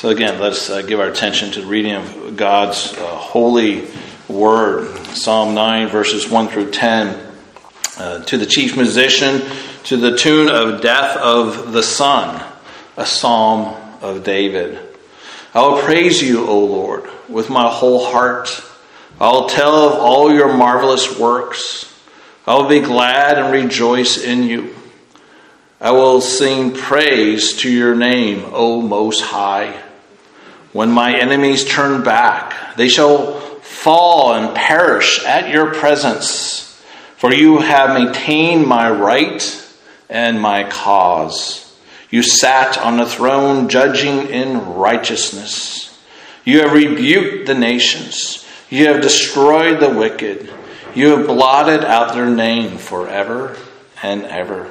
So again, let's give our attention to the reading of God's holy word. Psalm 9, verses 1 through 10. To the chief musician, to the tune of Death of the Son, a psalm of David. I will praise you, O Lord, with my whole heart. I will tell of all your marvelous works. I will be glad and rejoice in you. I will sing praise to your name, O Most High. When my enemies turn back, they shall fall and perish at your presence. For you have maintained my right and my cause. You sat on the throne judging in righteousness. You have rebuked the nations. You have destroyed the wicked. You have blotted out their name forever and ever.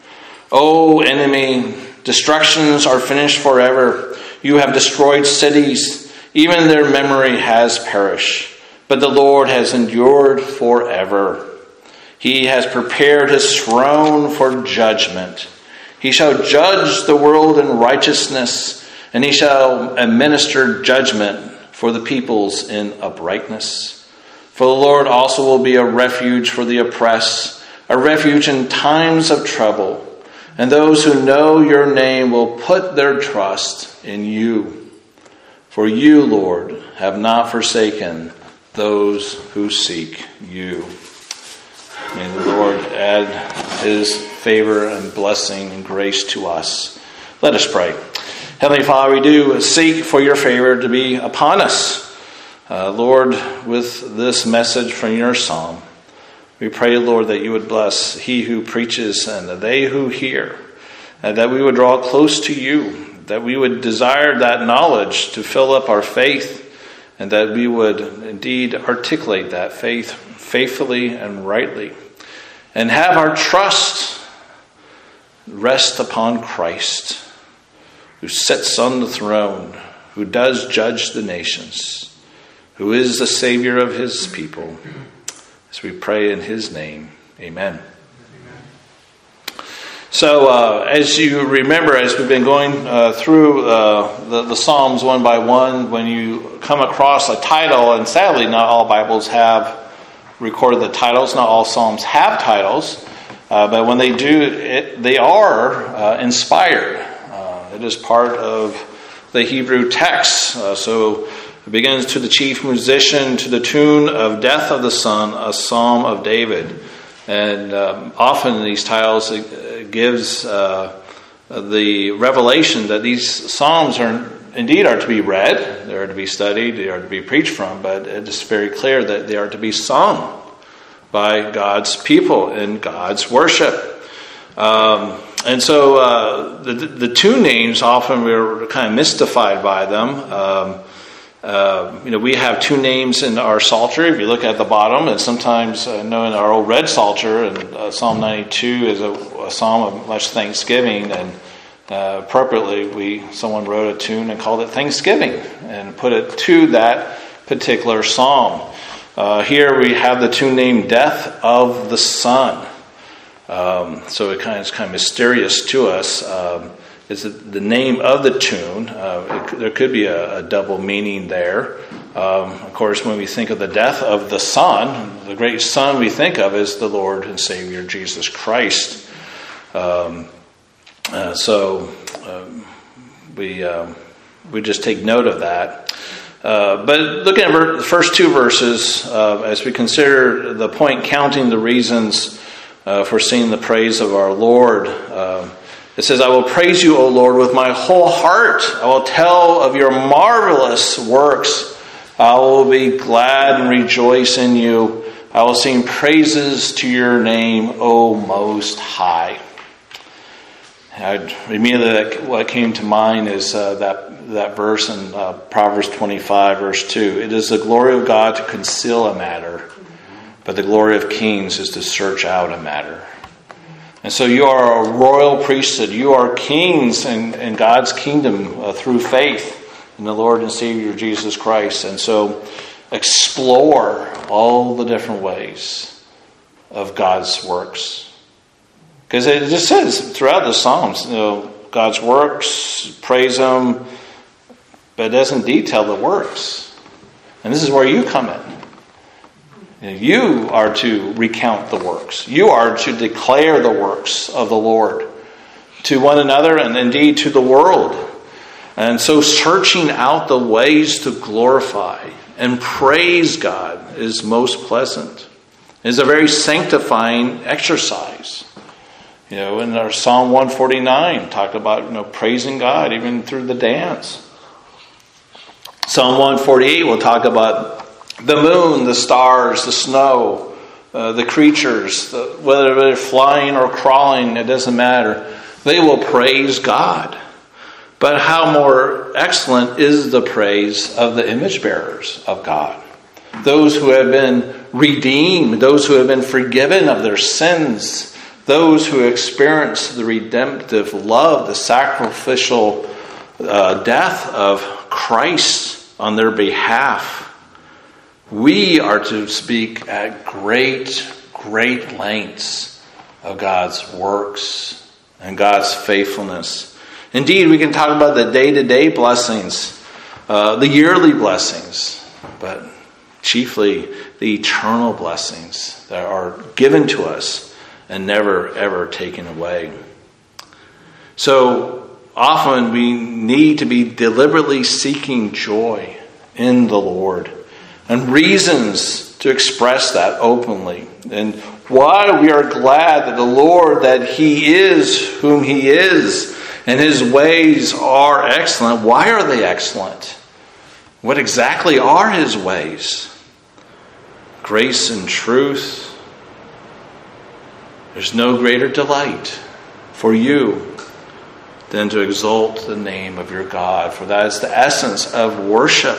O enemy, destructions are finished forever. You have destroyed cities. Even their memory has perished. But the Lord has endured forever. He has prepared his throne for judgment. He shall judge the world in righteousness, and he shall administer judgment for the peoples in uprightness. For the Lord also will be a refuge for the oppressed, a refuge in times of trouble. And those who know your name will put their trust in you. For you, Lord, have not forsaken those who seek you. May the Lord add his favor and blessing and grace to us. Let us pray. Heavenly Father, we do seek for your favor to be upon us. Lord, with this message from your psalm, we pray, Lord, that you would bless he who preaches and they who hear, and that we would draw close to you, that we would desire that knowledge to fill up our faith, and that we would indeed articulate that faith faithfully and rightly, and have our trust rest upon Christ, who sits on the throne, who does judge the nations, who is the Savior of his people. As we pray in his name, amen. So as you remember, as we've been going through the Psalms one by one, when you come across a title, and sadly not all Bibles have recorded the titles, not all Psalms have titles, but when they do, they are inspired. It is part of the Hebrew text. So it begins, to the chief musician, to the tune of Death of the Son, a psalm of David. And often in these titles it gives the revelation that these psalms are to be read, they are to be studied, they are to be preached from, but it is very clear that they are to be sung by God's people in God's worship. And so the tune names, often we're kind of mystified by them. We have two names in our Psalter. If you look at the bottom, and sometimes in our old red Psalter, and Psalm 92 is a psalm of much thanksgiving, and appropriately someone wrote a tune and called it Thanksgiving and put it to that particular psalm. Here we have the tune named Death of the Son. So it's kind of mysterious to us. Is the name of the tune. There could be a double meaning there. Of course, when we think of the death of the Son, the great Son we think of is the Lord and Savior Jesus Christ. So we just take note of that. But looking at the first two verses, as we consider the point counting the reasons for singing the praise of our Lord, it says, I will praise you, O Lord, with my whole heart. I will tell of your marvelous works. I will be glad and rejoice in you. I will sing praises to your name, O Most High. Immediately what came to mind is that verse in Proverbs 25, verse 2. It is the glory of God to conceal a matter, but the glory of kings is to search out a matter. And so you are a royal priesthood. You are kings in God's kingdom through faith in the Lord and Savior Jesus Christ. And so explore all the different ways of God's works. Because it just says throughout the Psalms, God's works, praise Him, but it doesn't detail the works. And this is where you come in. You are to recount the works. You are to declare the works of the Lord to one another and indeed to the world. And so searching out the ways to glorify and praise God is most pleasant. It's a very sanctifying exercise. In our Psalm 149, talk about praising God even through the dance. Psalm 148 will talk about the moon, the stars, the snow, the creatures, whether they're flying or crawling, it doesn't matter. They will praise God. But how more excellent is the praise of the image bearers of God? Those who have been redeemed, those who have been forgiven of their sins, those who experience the redemptive love, the sacrificial death of Christ on their behalf. We are to speak at great, great lengths of God's works and God's faithfulness. Indeed, we can talk about the day-to-day blessings, the yearly blessings, but chiefly the eternal blessings that are given to us and never, ever taken away. So often we need to be deliberately seeking joy in the Lord and reasons to express that openly. And why we are glad that the Lord, that He is whom He is, and His ways are excellent. Why are they excellent? What exactly are His ways? Grace and truth. There's no greater delight for you than to exalt the name of your God, for that is the essence of worship.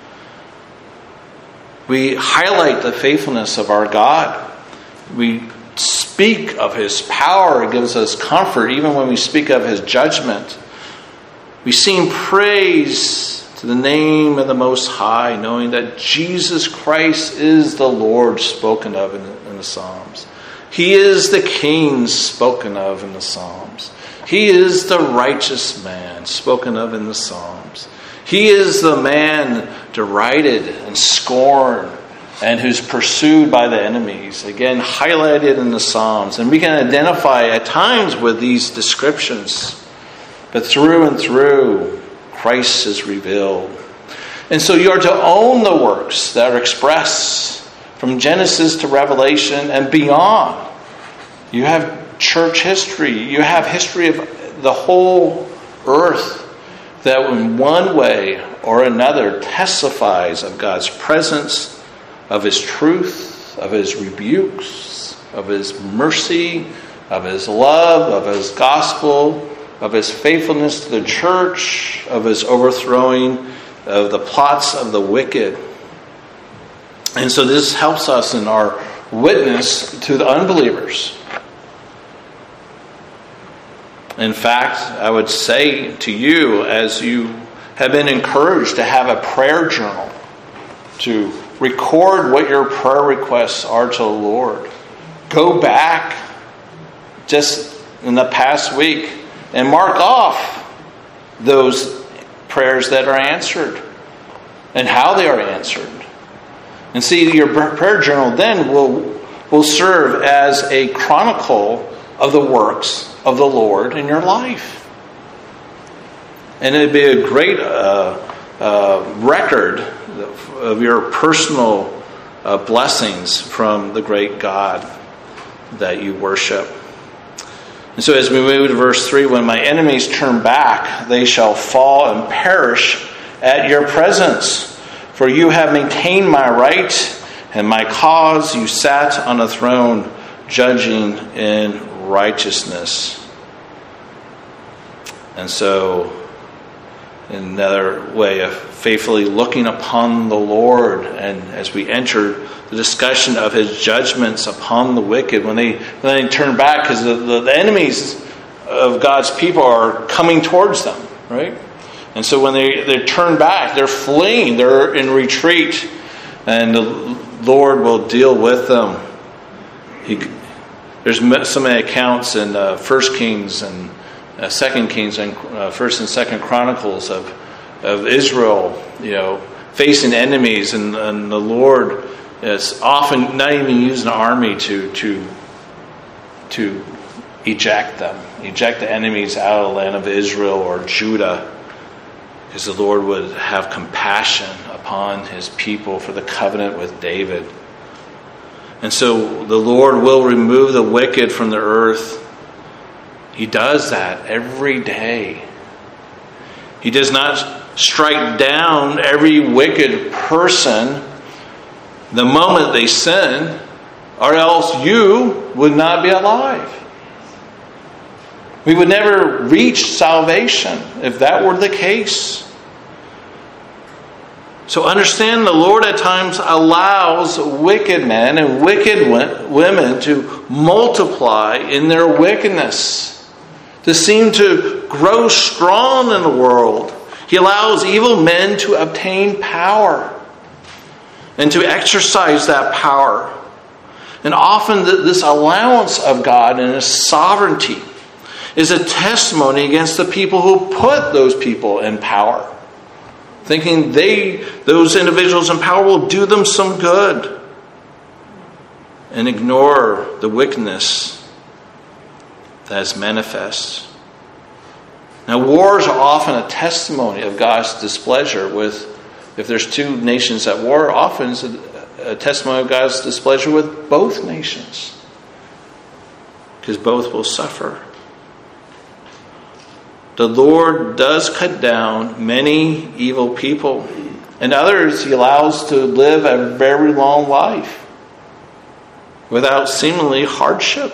We highlight the faithfulness of our God. We speak of His power. It gives us comfort even when we speak of His judgment. We sing praise to the name of the Most High, knowing that Jesus Christ is the Lord spoken of in the Psalms. He is the King spoken of in the Psalms. He is the righteous man spoken of in the Psalms. He is the man derided and scorned and who's pursued by the enemies. Again, highlighted in the Psalms. And we can identify at times with these descriptions. But through and through, Christ is revealed. And so you are to own the works that are expressed from Genesis to Revelation and beyond. You have church history. You have history of the whole earth that in one way or another testifies of God's presence, of His truth, of His rebukes, of His mercy, of His love, of His gospel, of His faithfulness to the church, of His overthrowing of the plots of the wicked. And so this helps us in our witness to the unbelievers. In fact, I would say to you, as you have been encouraged to have a prayer journal, to record what your prayer requests are to the Lord. Go back just in the past week and mark off those prayers that are answered and how they are answered. And see, your prayer journal then will serve as a chronicle of the works of the Lord in your life. And it'd be a great record of your personal blessings from the great God that you worship. And so as we move to verse 3, when my enemies turn back, they shall fall and perish at your presence. For you have maintained my right and my cause. You sat on a throne, judging in righteousness. And so, another way of faithfully looking upon the Lord, and as we enter the discussion of His judgments upon the wicked, when they turn back, because the enemies of God's people are coming towards them, right? And so when they turn back, they're fleeing, they're in retreat, and the Lord will deal with them. There's so many accounts in 1 Kings and 2 Kings and 1 and 2 Chronicles of of Israel, facing enemies, and the Lord is often not even using an army to eject the enemies out of the land of Israel or Judah, because the Lord would have compassion upon his people for the covenant with David. And so the Lord will remove the wicked from the earth. He does that every day. He does not strike down every wicked person the moment they sin, or else you would not be alive. We would never reach salvation if that were the case. So understand, the Lord at times allows wicked men and wicked women to multiply in their wickedness, to seem to grow strong in the world. He allows evil men to obtain power and to exercise that power. And often this allowance of God and His sovereignty is a testimony against the people who put those people in power, thinking those individuals in power will do them some good, and ignore the wickedness that is manifest. Now, wars are often a testimony of God's displeasure if there's two nations at war, often it's a testimony of God's displeasure with both nations, because both will suffer. The Lord does cut down many evil people, and others He allows to live a very long life without seemingly hardship.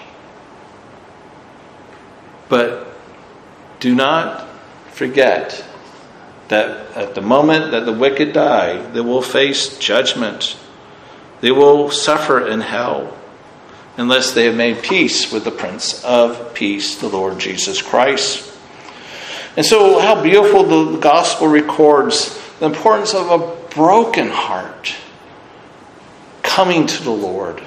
But do not forget that at the moment that the wicked die, they will face judgment. They will suffer in hell unless they have made peace with the Prince of Peace, the Lord Jesus Christ. And so how beautiful the gospel records the importance of a broken heart coming to the Lord.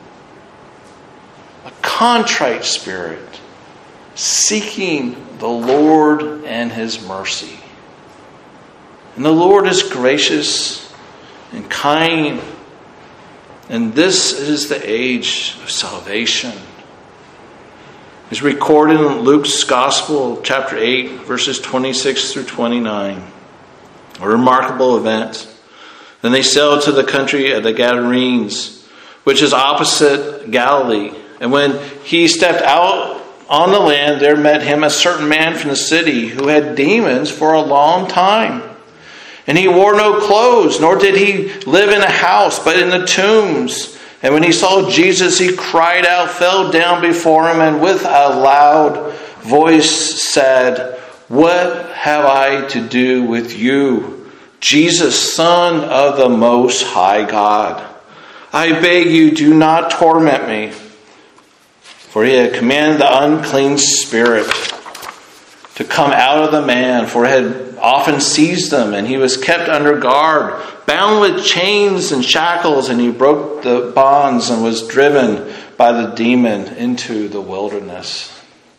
A contrite spirit seeking the Lord and His mercy. And the Lord is gracious and kind. And this is the age of salvation. It's recorded in Luke's Gospel, chapter 8, verses 26 through 29. A remarkable event. Then they sailed to the country of the Gadarenes, which is opposite Galilee. And when he stepped out on the land, there met him a certain man from the city who had demons for a long time. And he wore no clothes, nor did he live in a house, but in the tombs. And when he saw Jesus, he cried out, fell down before him, and with a loud voice said, "What have I to do with you, Jesus, Son of the Most High God? I beg you, do not torment me." For he had commanded the unclean spirit to come out of the man, for it had often seized him, and he was kept under guard, bound with chains and shackles, and he broke the bonds and was driven by the demon into the wilderness.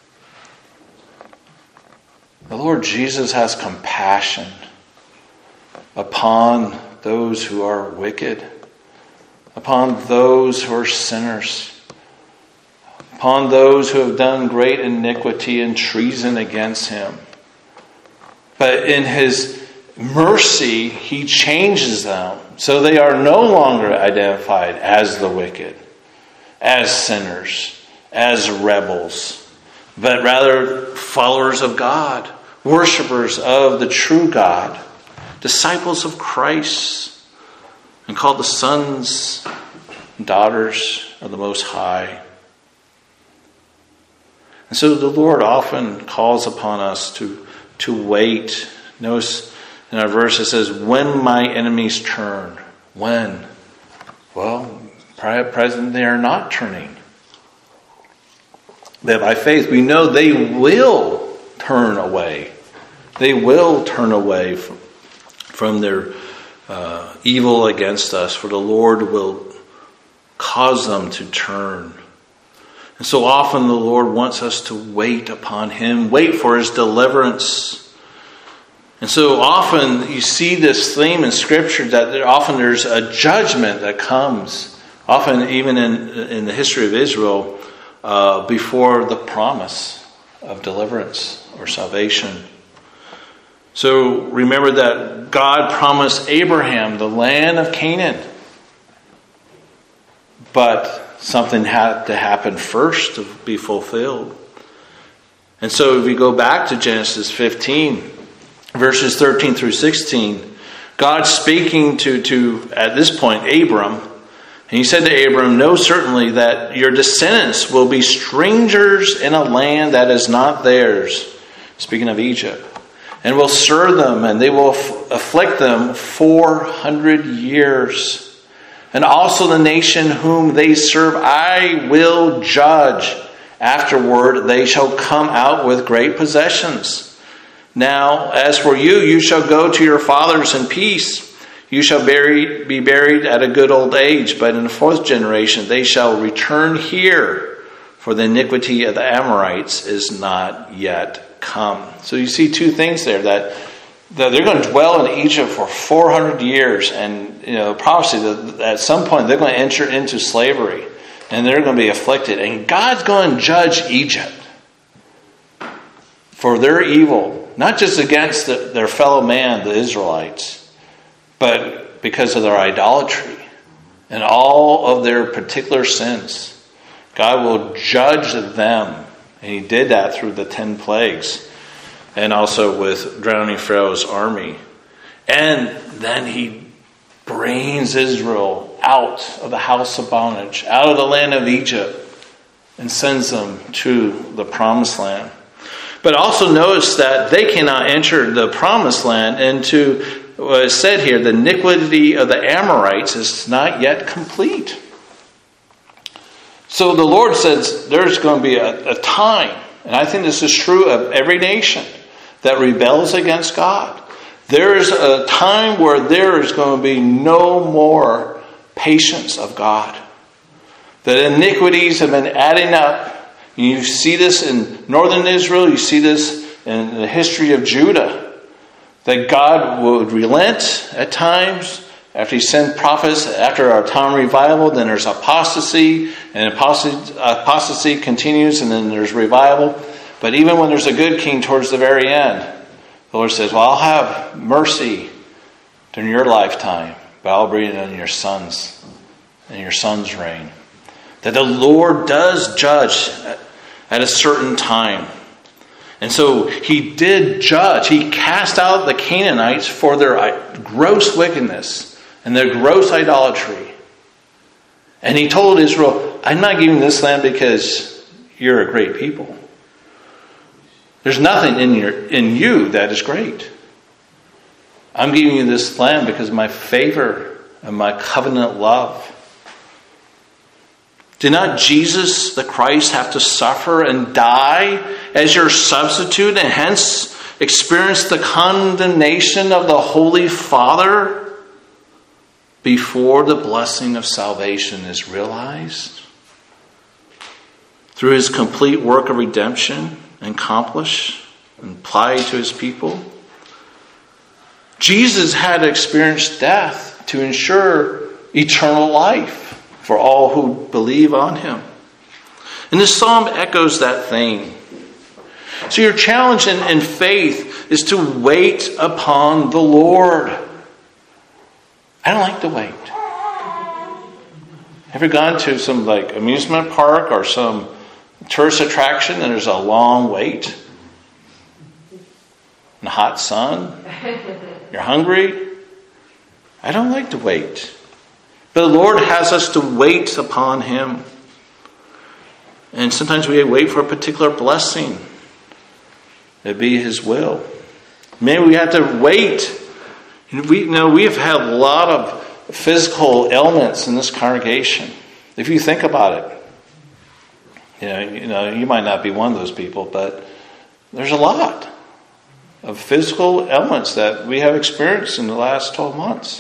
The Lord Jesus has compassion upon those who are wicked, upon those who are sinners, upon those who have done great iniquity and treason against Him. But in His mercy, He changes them so they are no longer identified as the wicked, as sinners, as rebels, but rather followers of God, worshipers of the true God, disciples of Christ, and called the sons and daughters of the Most High. And so the Lord often calls upon us to wait. Notice in our verse it says, "When my enemies turn." When? Well, at present they are not turning. But by faith we know they will turn away. They will turn away from their evil against us, for the Lord will cause them to turn. And so often the Lord wants us to wait upon Him, wait for His deliverance. And so often you see this theme in Scripture that often there's a judgment that comes, often even in the history of Israel, before the promise of deliverance or salvation. So remember that God promised Abraham the land of Canaan. But something had to happen first to be fulfilled. And so if we go back to Genesis 15, verses 13 through 16, God's speaking to at this point, Abram. And he said to Abram, "Know certainly that your descendants will be strangers in a land that is not theirs," speaking of Egypt, "and will serve them, and they will afflict them 400 years. And also the nation whom they serve I will judge. Afterward they shall come out with great possessions. Now, as for you, you shall go to your fathers in peace. You shall be buried at a good old age, but in the fourth generation they shall return here, for the iniquity of the Amorites is not yet come." So you see two things there, that they're going to dwell in Egypt for 400 years, and prophecy that at some point they're going to enter into slavery, and they're going to be afflicted, and God's going to judge Egypt for their evil, not just against their fellow man, the Israelites, but because of their idolatry and all of their particular sins. God will judge them, and he did that through the 10 plagues. And also with drowning Pharaoh's army. And then he brings Israel out of the house of bondage, out of the land of Egypt, and sends them to the promised land. But also notice that they cannot enter the promised land into what is said here, the iniquity of the Amorites is not yet complete. So the Lord says there's going to be a time, and I think this is true of every nation, that rebels against God. There is a time where there is going to be no more patience of God. The iniquities have been adding up. You see this in northern Israel. You see this in the history of Judah. That God would relent at times. After he sent prophets, after our time revival, then there's apostasy. And apostasy continues, and then there's revival. But even when there's a good king towards the very end, the Lord says, "Well, I'll have mercy during your lifetime, but I'll bring it on your sons and your sons' reign." That the Lord does judge at a certain time. And so he did judge. He cast out the Canaanites for their gross wickedness and their gross idolatry. And he told Israel, "I'm not giving this land because you're a great people. There's nothing in you that is great. I'm giving you this land because of my favor and my covenant love." Did not Jesus, the Christ, have to suffer and die as your substitute, and hence experience the condemnation of the Holy Father before the blessing of salvation is realized? Through his complete work of redemption accomplished and applied to his people. Jesus had to experience death to ensure eternal life for all who believe on him. And this psalm echoes that theme. So your challenge in faith is to wait upon the Lord. I don't like to wait. Have you gone to some amusement park or some tourist attraction and there's a long wait? In the hot sun? You're hungry? I don't like to wait. But the Lord has us to wait upon him. And sometimes we wait for a particular blessing. It'd be his will. Maybe we have to wait. We have had a lot of physical ailments in this congregation. If you think about it, you might not be one of those people, but there's a lot of physical ailments that we have experienced in the last 12 months.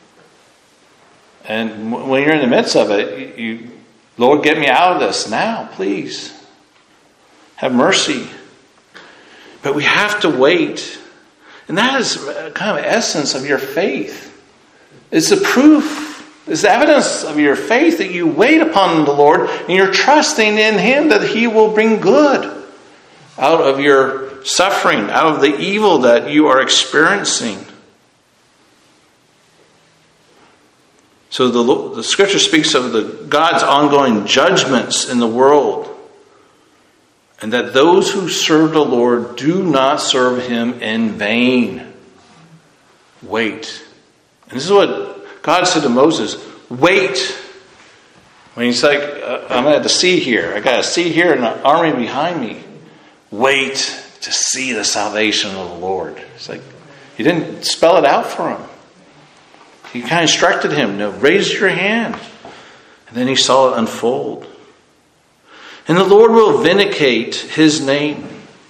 And when you're in the midst of it, you, "Lord, get me out of this now, please. Have mercy." But we have to wait. And that is kind of essence of your faith. It's the proof, it's the evidence of your faith that you wait upon the Lord and you're trusting in Him that He will bring good out of your suffering, out of the evil that you are experiencing. So the Scripture speaks of God's ongoing judgments in the world, and that those who serve the Lord do not serve Him in vain. Wait. And this is what God said to Moses. Wait. When He's like, I'm at the sea here. I got a sea here and an army behind me. Wait to see the salvation of the Lord. It's like He didn't spell it out for him. He kind of instructed him, no, raise your hand. And then he saw it unfold. And the Lord will vindicate His name.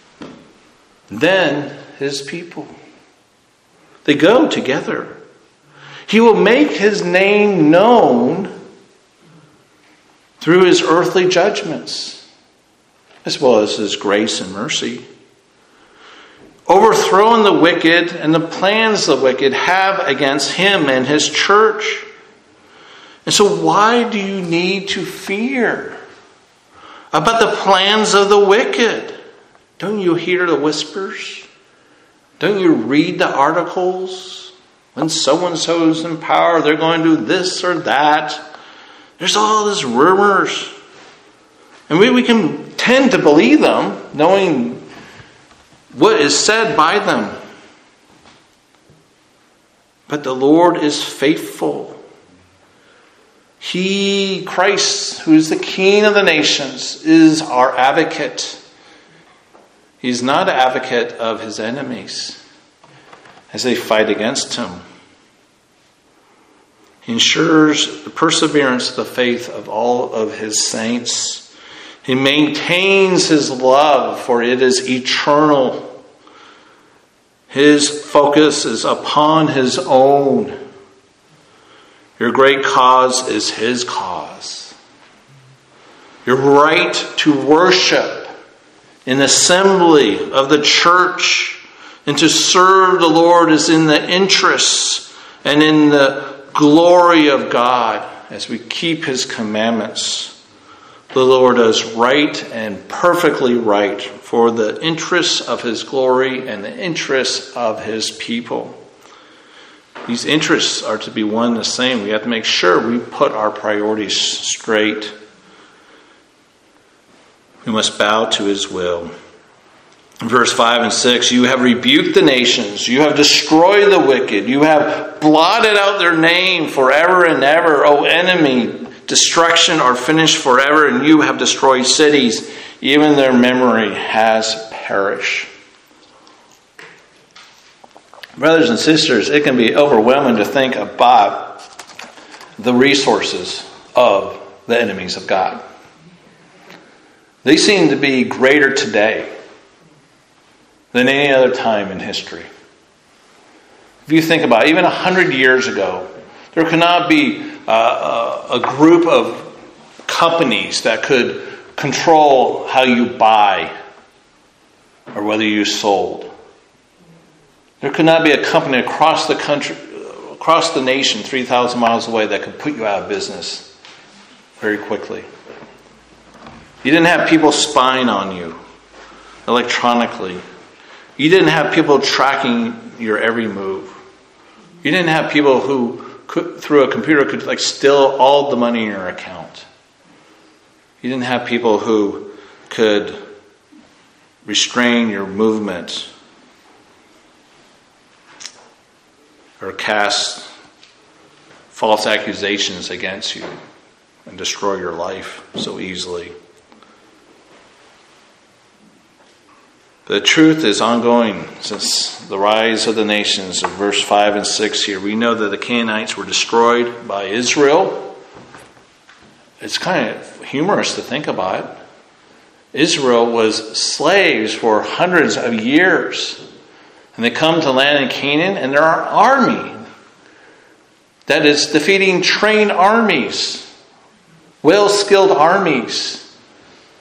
Then His people. They go together. He will make His name known through His earthly judgments, as well as His grace and mercy. Overthrowing the wicked and the plans the wicked have against Him and His church. And so why do you need to fear about the plans of the wicked? Don't you hear the whispers? Don't you read the articles? When so-and-so is in power, they're going to do this or that. There's all these rumors. And we can tend to believe them, knowing what is said by them. But the Lord is faithful. He, Christ, who is the King of the nations, is our advocate. He's not an advocate of His enemies as they fight against Him. He ensures the perseverance of the faith of all of His saints. He maintains His love, for it is eternal. His focus is upon His own. Your great cause is His cause. Your right to worship in assembly of the church and to serve the Lord is in the interests and in the glory of God as we keep His commandments. The Lord does right and perfectly right for the interests of His glory and the interests of His people. These interests are to be one and the same. We have to make sure we put our priorities straight. We must bow to His will. In verse 5 and 6, you have rebuked the nations. You have destroyed the wicked. You have blotted out their name forever and ever. O enemy, destruction are finished forever, and you have destroyed cities. Even their memory has perished. Brothers and sisters, it can be overwhelming to think about the resources of the enemies of God. They seem to be greater today than any other time in history. If you think about it, even 100 years ago, there could not be a group of companies that could control how you buy or whether you sold. There could not be a company across the country, across the nation, 3,000 miles away, that could put you out of business very quickly. You didn't have people spying on you electronically. You didn't have people tracking your every move. You didn't have people who through a computer could steal all the money in your account. You didn't have people who could restrain your movement or cast false accusations against you and destroy your life so easily. The truth is ongoing since the rise of the nations of verse 5 and 6 here. We know that the Canaanites were destroyed by Israel. It's kind of humorous to think about. Israel was slaves for hundreds of years. And they come to land in Canaan, and there are an army that is defeating trained armies, well-skilled armies.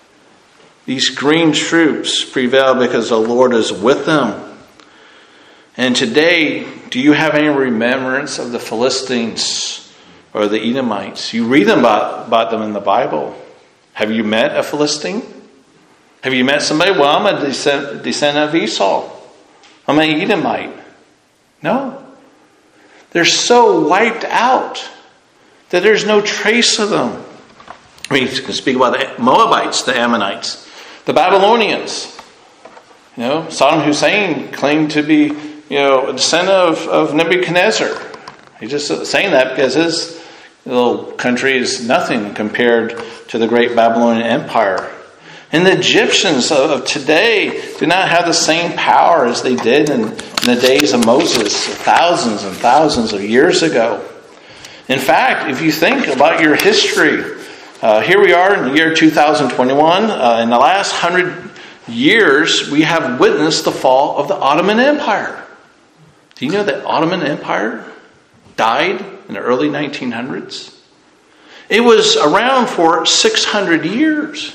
These green troops prevail because the Lord is with them. And today, do you have any remembrance of the Philistines or the Edomites? You read about them in the Bible. Have you met a Philistine? Have you met somebody? Well, I'm a descendant of Esau. I'm an Edomite. No. They're so wiped out that there's no trace of them. I mean, you can speak about the Moabites, the Ammonites, the Babylonians. Saddam Hussein claimed to be, a descendant of Nebuchadnezzar. He's just saying that because his little country is nothing compared to the great Babylonian Empire. And the Egyptians of today do not have the same power as they did in the days of Moses, thousands and thousands of years ago. In fact, if you think about your history, here we are in the year 2021. In the last 100 years, we have witnessed the fall of the Ottoman Empire. Do you know that Ottoman Empire died in the early 1900s? It was around for 600 years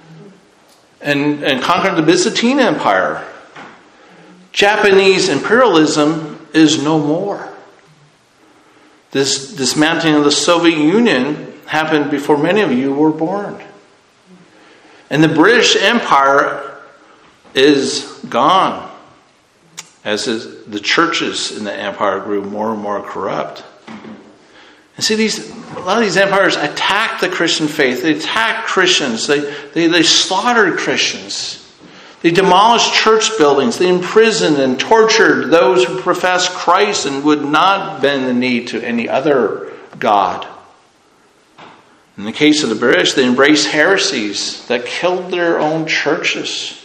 and conquered the Byzantine Empire. Japanese imperialism is no more. This dismantling of the Soviet Union happened before many of you were born. And the British Empire is gone, as the churches in the empire grew more and more corrupt. And see, a lot of these empires attacked the Christian faith. They attacked Christians. They slaughtered Christians. They demolished church buildings. They imprisoned and tortured those who professed Christ and would not bend the knee to any other god. In the case of the British, they embraced heresies that killed their own churches,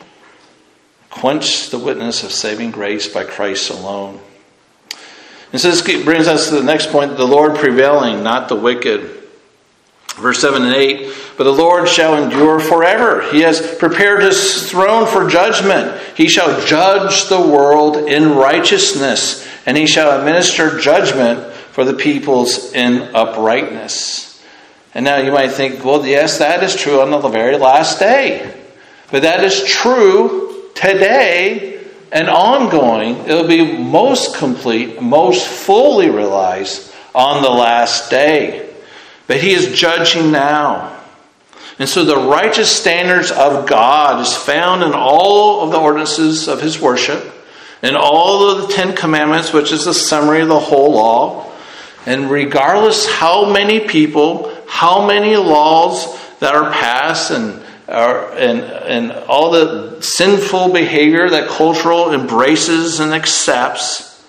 quenched the witness of saving grace by Christ alone. And so this brings us to the next point, the Lord prevailing, not the wicked. Verse 7 and 8, but the Lord shall endure forever. He has prepared his throne for judgment. He shall judge the world in righteousness, and he shall administer judgment for the peoples in uprightness. And now you might think, well, yes, that is true on the very last day. But that is true today and ongoing. It will be most complete, most fully realized on the last day. But he is judging now. And so the righteous standards of God is found in all of the ordinances of his worship, and all of the 10 Commandments, which is a summary of the whole law. And regardless how many people, how many laws that are passed, and all the sinful behavior that cultural embraces and accepts,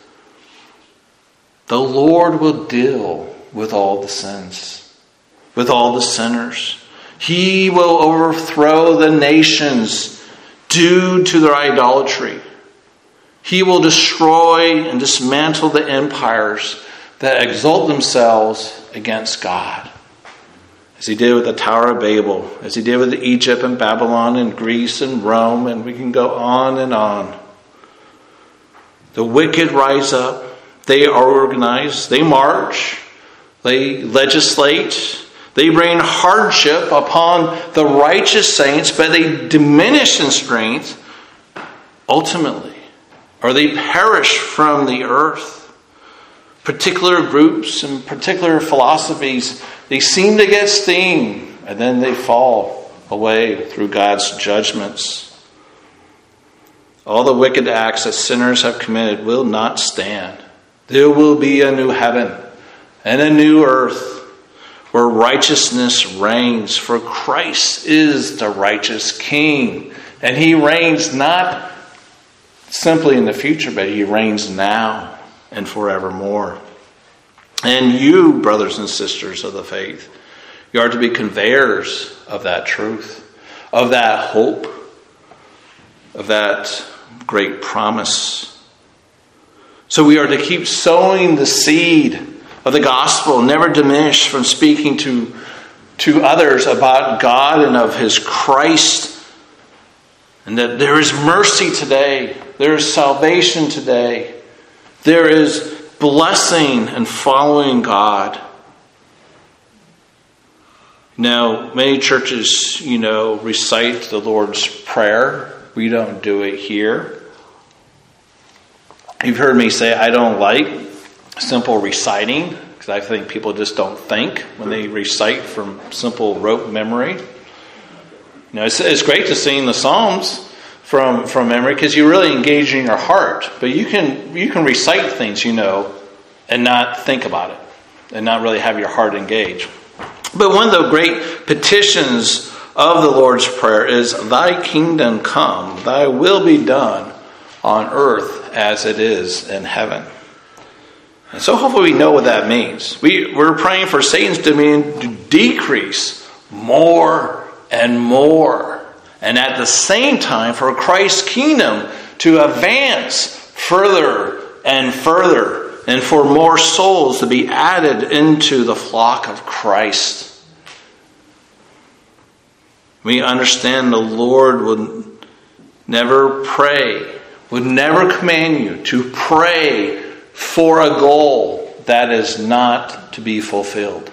the Lord will deal with all the sins, with all the sinners. He will overthrow the nations due to their idolatry. He will destroy and dismantle the empires that exalt themselves against God. As he did with the Tower of Babel, as he did with Egypt and Babylon and Greece and Rome, and we can go on and on. The wicked rise up. They are organized. They march. They legislate. They bring hardship upon the righteous saints, but they diminish in strength ultimately, or they perish from the earth. Particular groups and particular philosophies, they seem to get steam, and then they fall away through God's judgments. All the wicked acts that sinners have committed will not stand. There will be a new heaven and a new earth where righteousness reigns, for Christ is the righteous King. And he reigns not simply in the future, but he reigns now and forevermore. And you, brothers and sisters of the faith, you are to be conveyors of that truth, of that hope, of that great promise. So we are to keep sowing the seed of the gospel, never diminish from speaking to others about God and of his Christ. And that there is mercy today. There is salvation today. There is blessing and following God. Now, many churches, recite the Lord's Prayer. We don't do it here. You've heard me say I don't like simple reciting, because I think people just don't think when they recite from simple rote memory. It's great to sing the Psalms from memory because you're really engaging your heart. But you can recite things and not think about it and not really have your heart engaged. But one of the great petitions of the Lord's Prayer is, "Thy kingdom come, thy will be done on earth as it is in heaven." And so hopefully we know what that means. We're praying for Satan's dominion to decrease more and more. And at the same time for Christ's kingdom to advance further and further. And for more souls to be added into the flock of Christ. We understand the Lord would never command you to pray for a goal that is not to be fulfilled.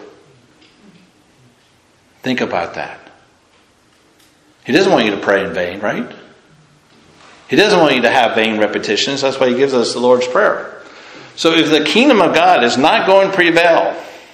Think about that. He doesn't want you to pray in vain, right? He doesn't want you to have vain repetitions. That's why he gives us the Lord's Prayer. So if the kingdom of God is not going to prevail,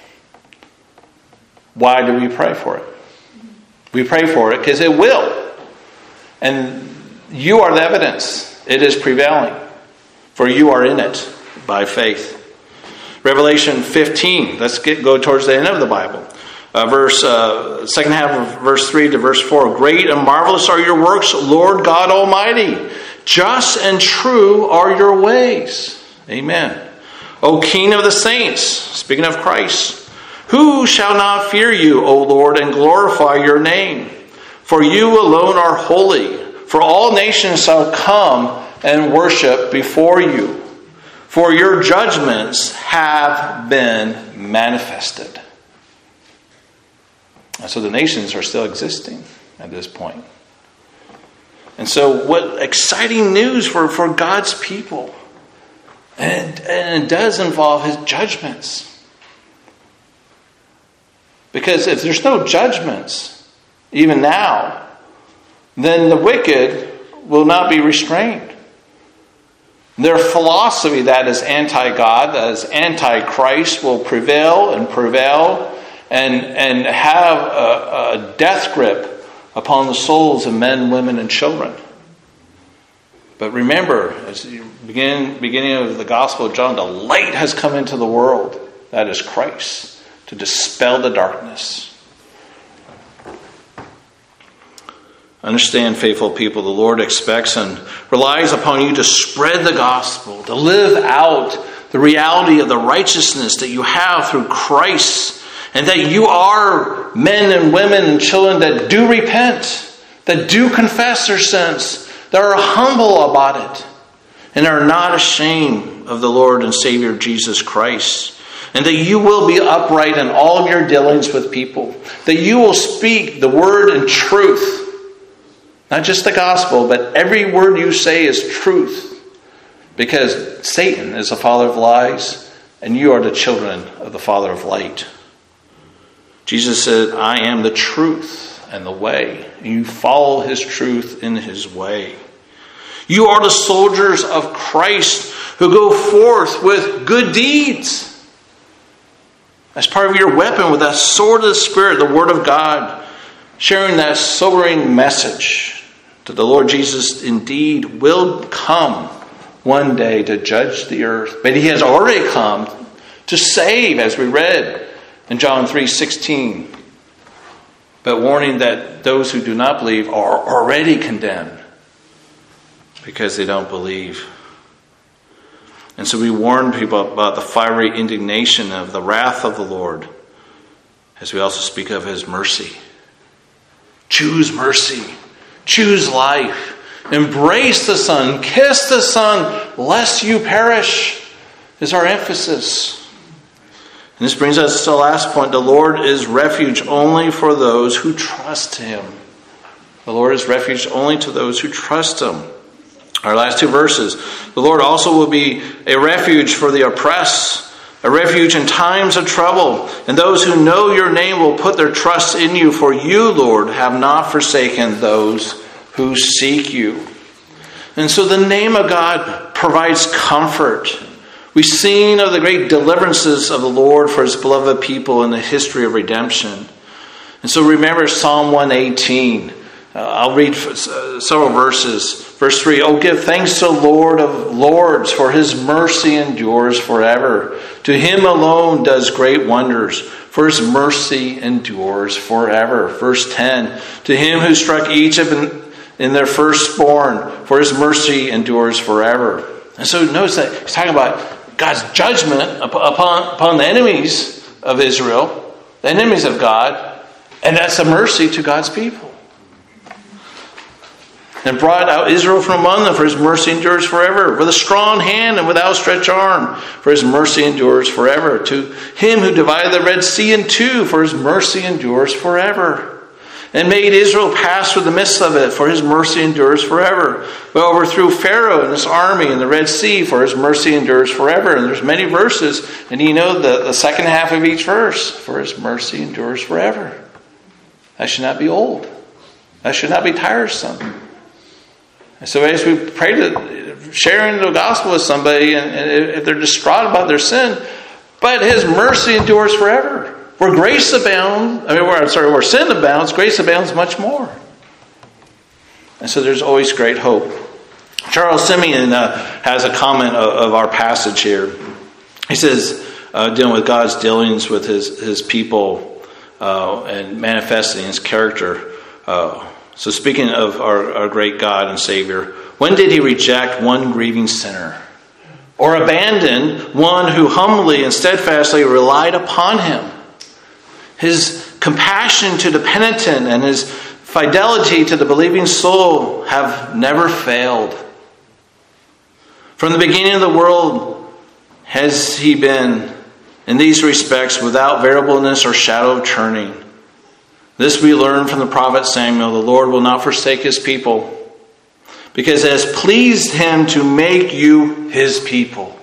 why do we pray for it? We pray for it because it will. And you are the evidence. It is prevailing. For you are in it by faith. Revelation 15. Let's go towards the end of the Bible. Second half of verse 3 to verse 4. "Great and marvelous are your works, Lord God Almighty. Just and true are your ways." Amen. "O King of the saints," speaking of Christ, "who shall not fear you, O Lord, and glorify your name? For you alone are holy. For all nations shall come and worship before you. For your judgments have been manifested." And so the nations are still existing at this point. And so what exciting news for God's people. And it does involve his judgments. Because if there's no judgments, even now, then the wicked will not be restrained. Their philosophy that is anti-God, that is anti-Christ, will prevail and have a death grip upon the souls of men, women, and children. But remember, as the beginning of the Gospel of John, the light has come into the world. That is Christ, to dispel the darkness. Understand, faithful people, the Lord expects and relies upon you to spread the gospel, to live out the reality of the righteousness that you have through Christ, and that you are men and women and children that do repent, that do confess their sins, that are humble about it, and are not ashamed of the Lord and Savior Jesus Christ. And that you will be upright in all of your dealings with people. That you will speak the word in truth. Not just the gospel, but every word you say is truth. Because Satan is the father of lies, and you are the children of the Father of light. Jesus said, "I am the truth and the way." And you follow his truth in his way. You are the soldiers of Christ who go forth with good deeds. As part of your weapon with that sword of the Spirit, the Word of God, sharing that sobering message that the Lord Jesus indeed will come one day to judge the earth. But he has already come to save, as we read in John 3:16. But warning that those who do not believe are already condemned because they don't believe. And so we warn people about the fiery indignation of the wrath of the Lord, as we also speak of his mercy. Choose mercy. Choose life. Embrace the Son. Kiss the Son, lest you perish, is our emphasis. And this brings us to the last point. The Lord is refuge only for those who trust him. The Lord is refuge only to those who trust him. Our last two verses. The Lord also will be a refuge for the oppressed, a refuge in times of trouble. And those who know your name will put their trust in you. For you, Lord, have not forsaken those who seek you. And so the name of God provides comfort. We've seen of the great deliverances of the Lord for his beloved people in the history of redemption. And so remember Psalm 118. I'll read several verses. Verse 3, "Oh, give thanks to the Lord of Lords, for his mercy endures forever. To him alone does great wonders, for his mercy endures forever." Verse 10, "To him who struck Egypt in their firstborn, for his mercy endures forever." And so notice that he's talking about God's judgment upon the enemies of Israel, the enemies of God, and that's a mercy to God's people. "And brought out Israel from among them, for his mercy endures forever. With a strong hand and with outstretched arm, for his mercy endures forever. To him who divided the Red Sea in two, for his mercy endures forever. And made Israel pass through the midst of it, for his mercy endures forever. But overthrew Pharaoh and his army in the Red Sea, for his mercy endures forever." And there's many verses, and you know the second half of each verse, "For his mercy endures forever." That should not be old. That should not be tiresome. And so as we pray to sharing the gospel with somebody, and if they're distraught about their sin, but his mercy endures forever. Where grace abounds, where sin abounds, grace abounds much more. And so there's always great hope. Charles Simeon has a comment of our passage here. He says, dealing with God's dealings with his people and manifesting his character. So speaking of our great God and Savior, when did he reject one grieving sinner? Or abandon one who humbly and steadfastly relied upon him? His compassion to the penitent and his fidelity to the believing soul have never failed. From the beginning of the world has he been, in these respects, without variableness or shadow of turning. This we learn from the prophet Samuel: the Lord will not forsake his people, because it has pleased him to make you his people.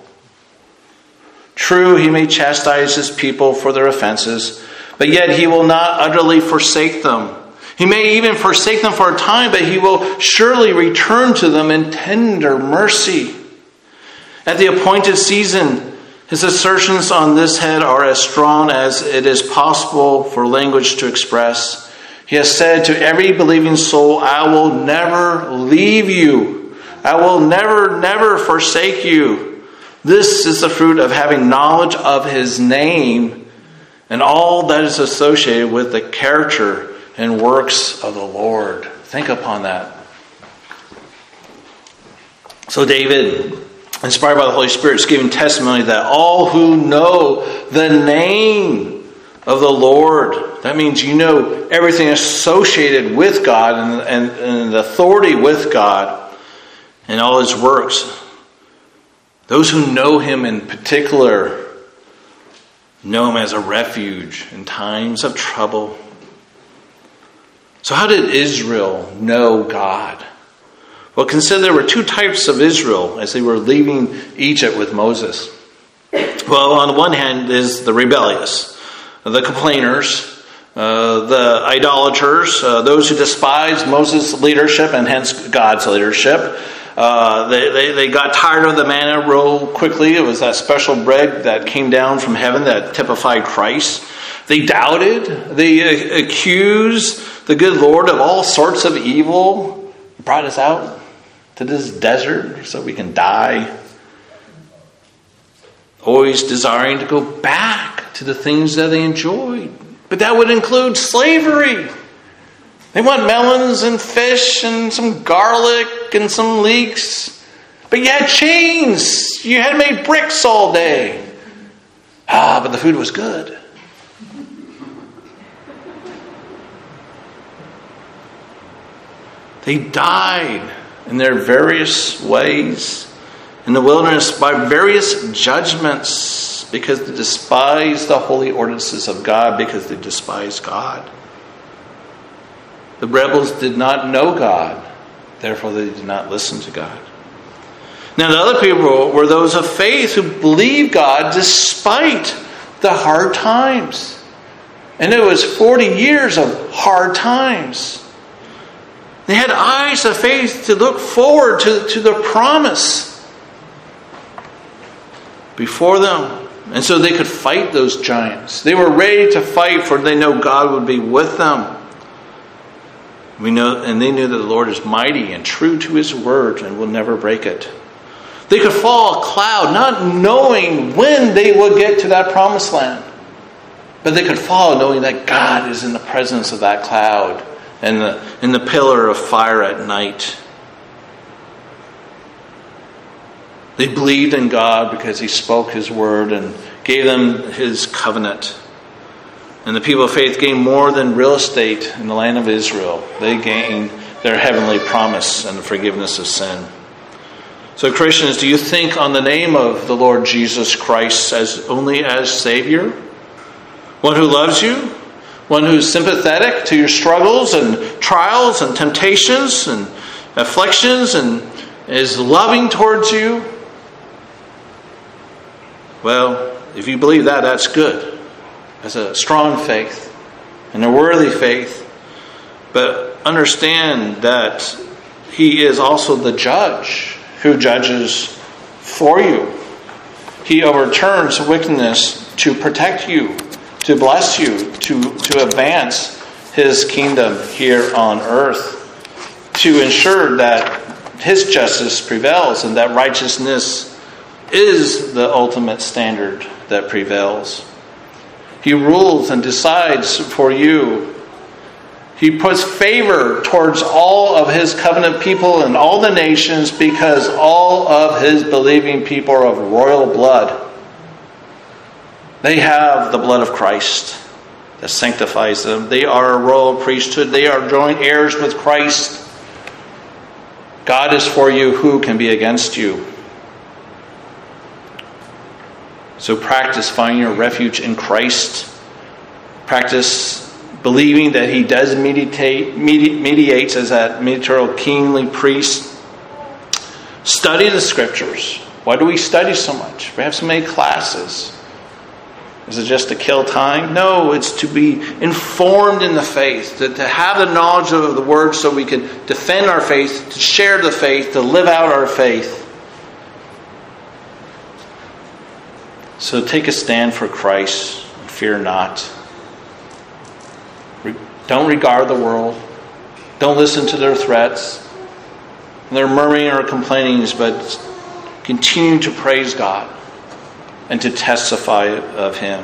True, he may chastise his people for their offenses, but yet he will not utterly forsake them. He may even forsake them for a time, but he will surely return to them in tender mercy. At the appointed season, his assertions on this head are as strong as it is possible for language to express. He has said to every believing soul, "I will never leave you. I will never forsake you." This is the fruit of having knowledge of his name and all that is associated with the character and works of the Lord. Think upon that. So David, inspired by the Holy Spirit, is giving testimony that all who know the name of the Lord, that means you know everything associated with God and the authority with God and all his works. Those who know him in particular know him as a refuge in times of trouble. So how did Israel know God? Well, consider there were two types of Israel as they were leaving Egypt with Moses. Well, on the one hand is the rebellious, the complainers, the idolaters, those who despised Moses' leadership and hence God's leadership. They got tired of the manna real quickly. It was that special bread that came down from heaven that typified Christ. They doubted. They accused the good Lord of all sorts of evil. He brought us out to this desert so we can die. Always desiring to go back to the things that they enjoyed. But that would include slavery. They want melons and fish and some garlic and some leeks. But you had chains. You had made bricks all day. But the food was good. They died in their various ways in the wilderness by various judgments because they despised the holy ordinances of God, because they despised God. The rebels did not know God, therefore they did not listen to God. Now the other people were those of faith who believed God despite the hard times. And it was 40 years of hard times. They had eyes of faith to look forward to the promise before them. And so they could fight those giants. They were ready to fight, for they know God would be with them. They knew that the Lord is mighty and true to his word and will never break it. They could follow a cloud, not knowing when they would get to that promised land. But they could follow knowing that God is in the presence of that cloud and in the pillar of fire at night. They believed in God because he spoke his word and gave them his covenant. And the people of faith gained more than real estate in the land of Israel. They gained their heavenly promise and the forgiveness of sin. So Christians, do you think on the name of the Lord Jesus Christ only as Savior? One who loves you? One who's sympathetic to your struggles and trials and temptations and afflictions and is loving towards you? Well, if you believe that, that's good. That's a strong faith and a worthy faith. But understand that he is also the judge who judges for you. He overturns wickedness to protect you, to bless you, to advance his kingdom here on earth, to ensure that his justice prevails and that righteousness is the ultimate standard that prevails. He rules and decides for you. He puts favor towards all of his covenant people and all the nations because all of his believing people are of royal blood. They have the blood of Christ that sanctifies them. They are a royal priesthood. They are joint heirs with Christ. God is for you. Who can be against you? So practice finding your refuge in Christ. Practice believing that he does mediates as that mediatorial kingly priest. Study the scriptures. Why do we study so much? We have so many classes. Is it just to kill time? No, it's to be informed in the faith, to have the knowledge of the word so we can defend our faith, to share the faith, to live out our faith. So take a stand for Christ and fear not. Don't regard the world. Don't listen to their threats, their murmuring or complainings, but continue to praise God and to testify of him.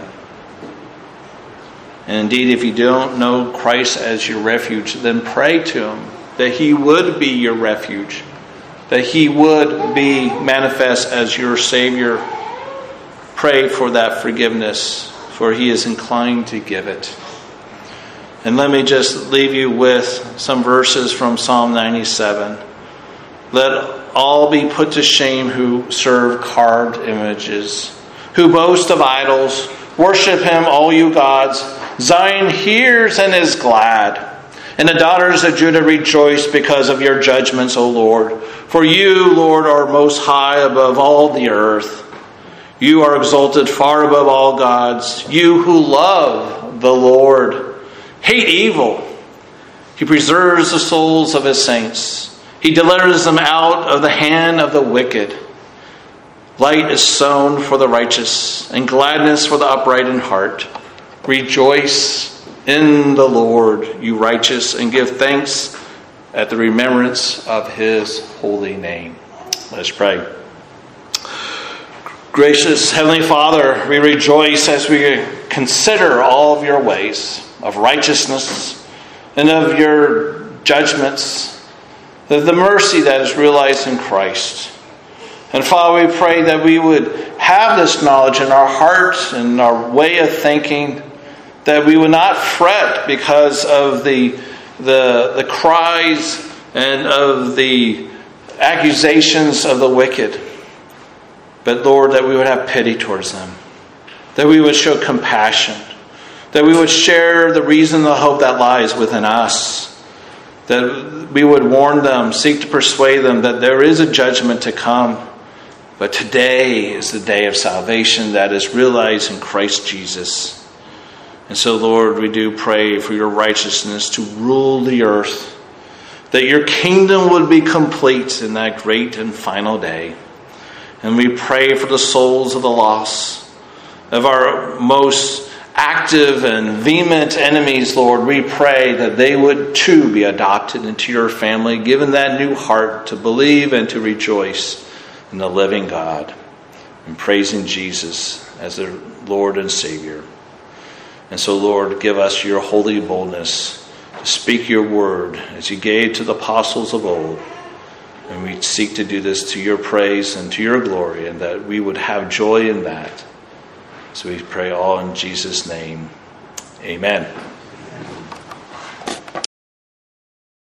And indeed, if you don't know Christ as your refuge, then pray to him that he would be your refuge, that he would be manifest as your Savior. Pray for that forgiveness, for he is inclined to give it. And let me just leave you with some verses from Psalm 97. Let all be put to shame who serve carved images, who boast of idols. Worship him, all you gods. Zion hears and is glad. And the daughters of Judah rejoice because of your judgments, O Lord. For you, Lord, are most high above all the earth. You are exalted far above all gods. You who love the Lord, hate evil. He preserves the souls of his saints. He delivers them out of the hand of the wicked. Light is sown for the righteous, and gladness for the upright in heart. Rejoice in the Lord, you righteous, and give thanks at the remembrance of his holy name. Let us pray. Gracious Heavenly Father, we rejoice as we consider all of your ways of righteousness and of your judgments, of the mercy that is realized in Christ. And Father, we pray that we would have this knowledge in our hearts and our way of thinking, that we would not fret because of the cries and of the accusations of the wicked. But Lord, that we would have pity towards them, that we would show compassion, that we would share the reason, the hope that lies within us, that we would warn them, seek to persuade them that there is a judgment to come, but today is the day of salvation that is realized in Christ Jesus. And so, Lord, we do pray for your righteousness to rule the earth, that your kingdom would be complete in that great and final day. And we pray for the souls of the lost, of our most active and vehement enemies, Lord. We pray that they would too be adopted into your family, given that new heart to believe and to rejoice in the living God, and praising Jesus as their Lord and Savior. And so, Lord, give us your holy boldness to speak your word as you gave to the apostles of old. And we seek to do this to your praise and to your glory, and that we would have joy in that. So we pray all in Jesus' name. Amen.